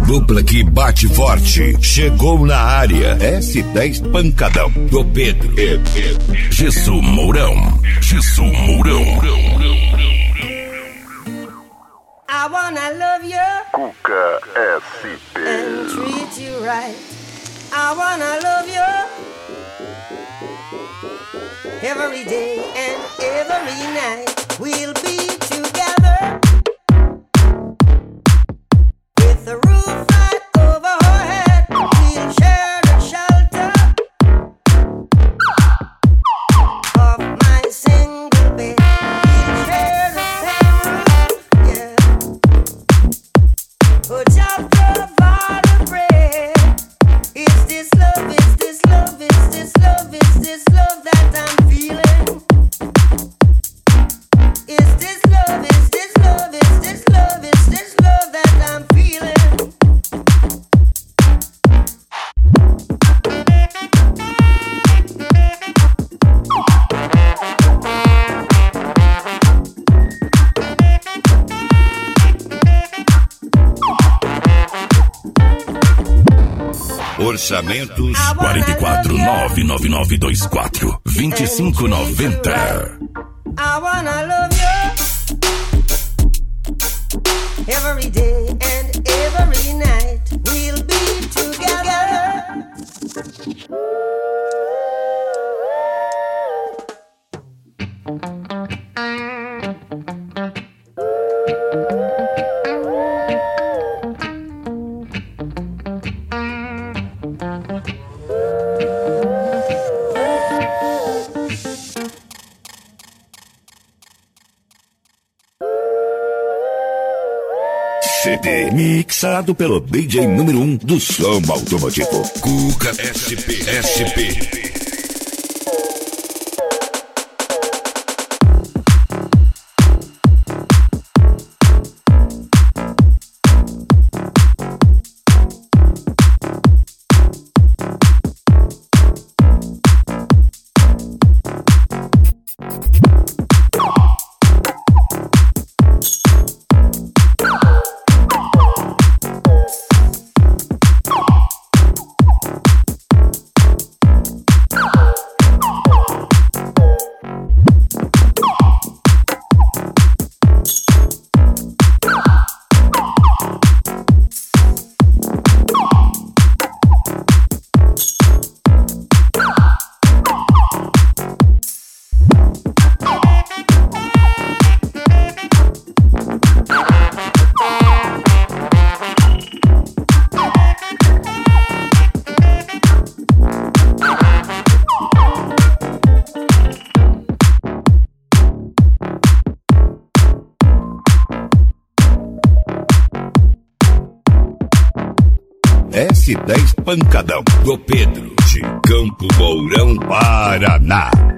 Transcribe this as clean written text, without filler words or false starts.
dupla que bate forte. Chegou na área. S10 Pancadão. Do Pedro. Jesus Mourão. Jesus Mourão. I wanna love you. Cuca SP. And treat you right. I wanna love you. Every day and every night. We'll be together. With the roof right over our head. We'll share the shelter of my single bed. We'll share the same roof, yeah. Put up the bottom bread. Is this love, is this love, is this love, is this love that I'm feeling? Is this love, is this love, is this love, is this love that I'm feeling? Orçamentos 44 99924 2590. I wanna love you every day and every night. We'll be together. CD mixado pelo DJ número 1 do som automotivo. Cuca SP. S10 Pancadão, do Pedro, de Campo Mourão, Paraná.